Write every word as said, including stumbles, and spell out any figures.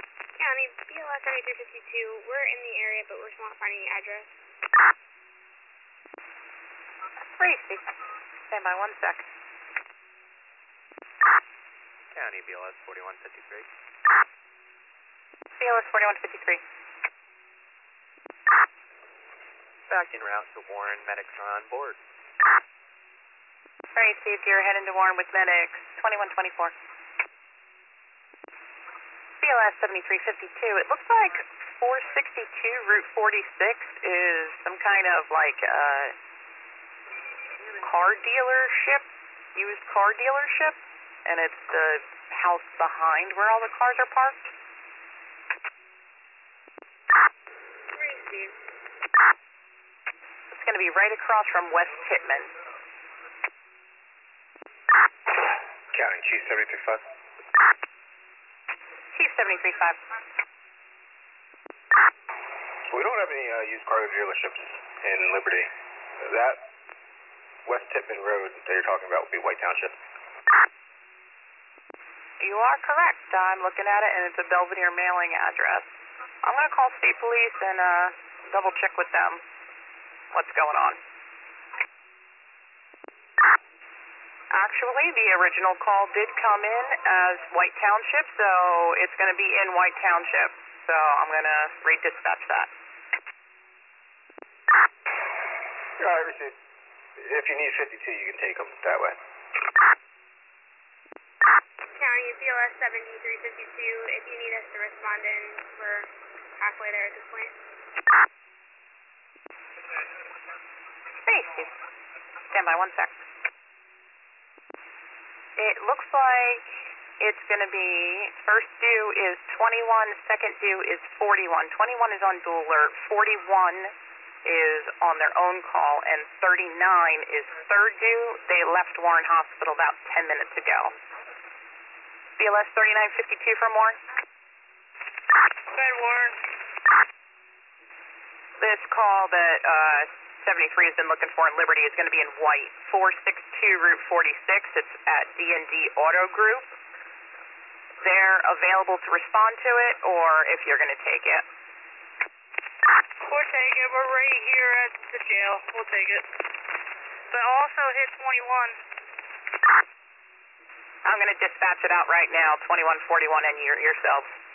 County, B L S seventy-three fifty-two, we're in the area, but we're still not finding the address. Tracy, stand by one sec. County, B L S forty-one fifty-three. B L S forty-one fifty-three. Back en route to Warren, medics are on board. Tracy, if you're heading to Warren with medics, twenty-one twenty-four. B L S seventy-three fifty-two, it looks like four sixty-two Route forty-six is some kind of like uh, car dealership, used car dealership, and it's the house behind where all the cars are parked. Tracy. It's going to be right across from West Pittman. County, Chief seventy-three five. Chief seventy-three five. We don't have any uh, used car dealerships in Liberty. That West Tippman Road that you're talking about would be White Township. You are correct. I'm looking at it, and it's a Belvedere mailing address. I'm going to call state police and uh, double check with them what's going on. Actually, the original call did come in as White Township, so it's going to be in White Township. So I'm going to redispatch that. All right, received. If you need fifty-two, you can take them that way. County, B L S seventy-three fifty-two, if you need us to respond in, we're halfway there at this point. Stacy, stand by one sec. It looks like it's going to be, first due is twenty-one, second due is forty-one. twenty-one is on dual alert, forty-one is on their own call, and thirty-nine is third due. They left Warren Hospital about ten minutes ago. B L S thirty-nine fifty-two from Warren. Go ahead, Warren. This call that uh, seventy-three has been looking for in Liberty is going to be in white. four sixty-two Route forty-six. It's at D and D Auto Group. They're available to respond to it, or if you're going to take it. We'll take it. We're right here at the jail. We'll take it. But also hit twenty-one. I'm going to dispatch it out right now, twenty-one forty-one, and your, yourselves.